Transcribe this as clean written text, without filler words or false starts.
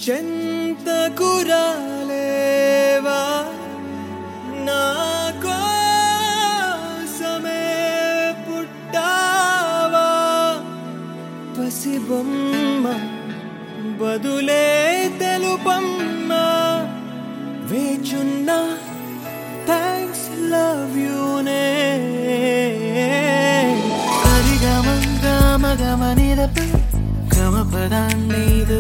చెంతకు రాలేవా నా కోసమే పుట్టావా పసిబొమ్మ బదులే తెలుపమ్మ వేచున్నా థ్యాంక్స్ లవ్ యూనే గమ గమ నిరప గమ పదాన్ని